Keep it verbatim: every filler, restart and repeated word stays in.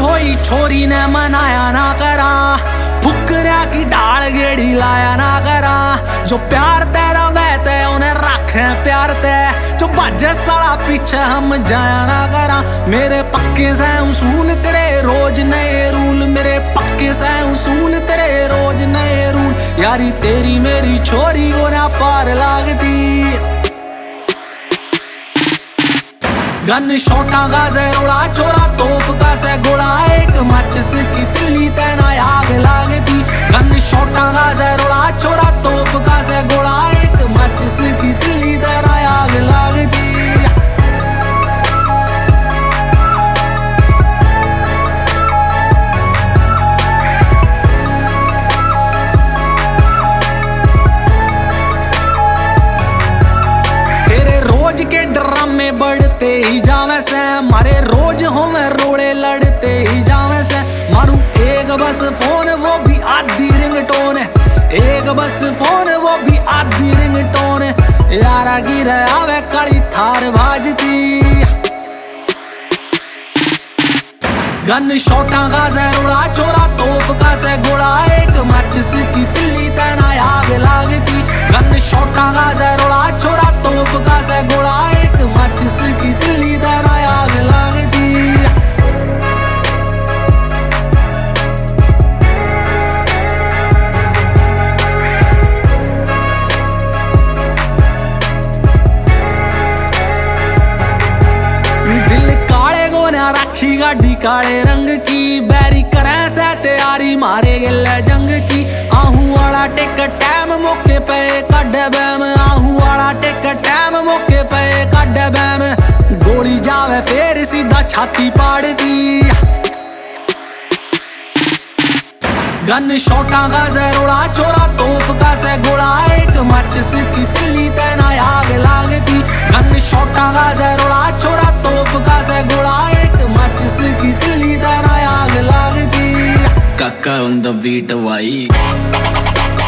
कोई छोरी ने मनाया ना करा, फुकरिया की ढाल गेड़ी लाया ना करा। जो प्यार तेरा वहते उन्हें रखे प्यार ते, जो बाजे साला पीछे हम जाया ना करा। मेरे पक्के से उसूल तेरे रोज नए रूल, मेरे पक्के से उसूल तेरे रोज नए रूल। यारी तेरी मेरी छोरी को ना पार लागती, गन शॉटा का से रोड़ा चोरा तोप का से गोला, एक माचिस की तिल्ली तेना आग लागती। गन शॉटा का से रोड़ा चोरा तोप का से गोला, एक माचिस की तिल्ली तेना आग लागती। तेरे रोज के ड्रामे बढ़ते ही जावे से, मारे रोज होवे रोड़े लड़ते ही जावे से। मारू एक बस फोन वो भी आधी रिंगटोन, एक बस फोन वो भी आधी रिंगटोन। यारा की आवे काली थार भाजती, गन शॉटा का से रोड़ा चोरा तोप का से गोला, एक माचिस की तिल्ली तेना आग लागती। गन शॉटा का से रोड़ा चोरा तोप का से गोला, एक माचिस की तिल्ली तेना आग लागती। दिल काले गोना राखी गाड़ी काले रंग की, बैरी करे से तैयारी मारे गिले जंग की। आहू वाला टेक टाइम मौके पे काढ़े बैम, आहू वाला टेक टाइम मौके पे काढ़े बैम। गोली जावे फिर सीधा छाती पाड़ती, गन शॉटा का से रोड़ा चोरा तोप का से गोला, एक माचिस की तिल्ली तेना आग लागती। गन शॉटा का से रोड़ा चोरा तोप का से गोला, एक माचिस की तिल्ली तेना आग लागती। काका on the beat भाई।